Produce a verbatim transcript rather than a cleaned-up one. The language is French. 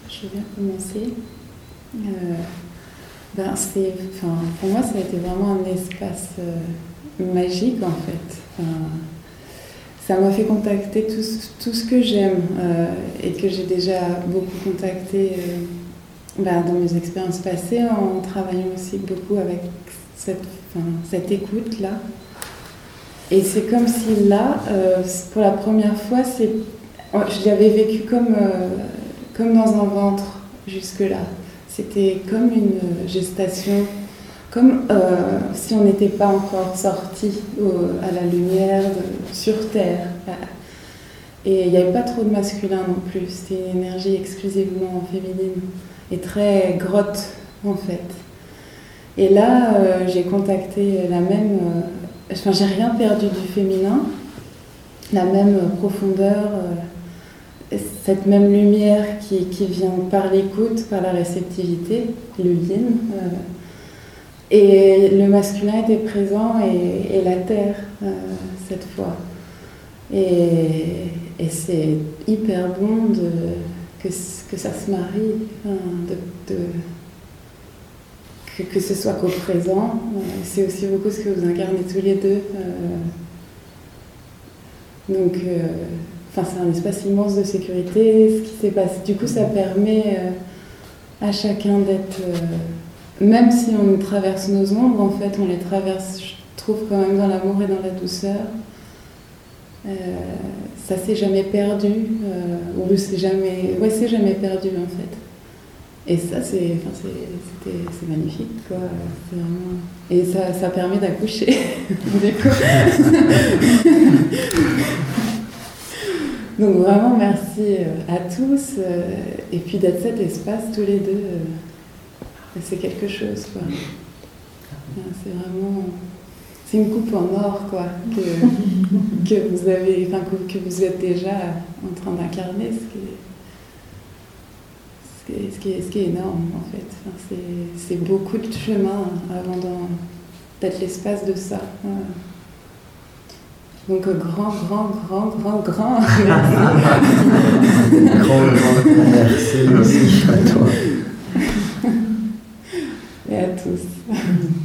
je vais bien commencer. Euh, ben, c'est, enfin, pour moi, ça a été vraiment un espace euh, magique en fait. Enfin, ça m'a fait contacter tout, tout ce que j'aime euh, et que j'ai déjà beaucoup contacté euh, ben, dans mes expériences passées, en travaillant aussi beaucoup avec cette, enfin, cette écoute-là. Et c'est comme si là, euh, pour la première fois, c'est, je l'avais vécu comme, euh, comme dans un ventre jusque-là. C'était comme une gestation, comme euh, si on n'était pas encore sorti euh, à la lumière, de, sur Terre. Et il n'y avait pas trop de masculin non plus, c'était une énergie exclusivement féminine et très grotte en fait. Et là, euh, j'ai contacté la même, euh, enfin j'ai rien perdu du féminin, la même profondeur, euh, cette même lumière qui, qui vient par l'écoute, par la réceptivité, le yin. Euh, et le masculin était présent et, et la terre euh, cette fois. Et, et c'est hyper bon de, que, que ça se marie, hein, de, de, que, que ce soit qu'au présent. C'est aussi beaucoup ce que vous incarnez tous les deux. Donc, euh, enfin, c'est un espace immense de sécurité. Ce qui s'est passé, du coup, ça permet euh, à chacun d'être, euh, même si on traverse nos ombres, en fait, on les traverse, je trouve, quand même dans l'amour et dans la douceur. Euh, ça s'est jamais perdu, euh, ou c'est jamais, ouais, c'est jamais perdu en fait. Et ça, c'est, enfin, c'est, c'était, c'est magnifique, quoi. C'est vraiment... Et ça, ça permet d'accoucher, du coup. Donc vraiment, merci à tous, euh, et puis d'être cet espace tous les deux, euh, c'est quelque chose, quoi. C'est vraiment... C'est une coupe en or, quoi, que, que vous avez, enfin, que, que vous êtes déjà en train d'incarner, ce qui est, ce qui est, ce qui est, ce qui est énorme, en fait. Enfin, c'est, c'est beaucoup de chemin avant d'en, d'être l'espace de ça. Voilà. Donc, grand, grand, grand, grand, grand merci. Grand, grand merci aussi à toi. Et à tous.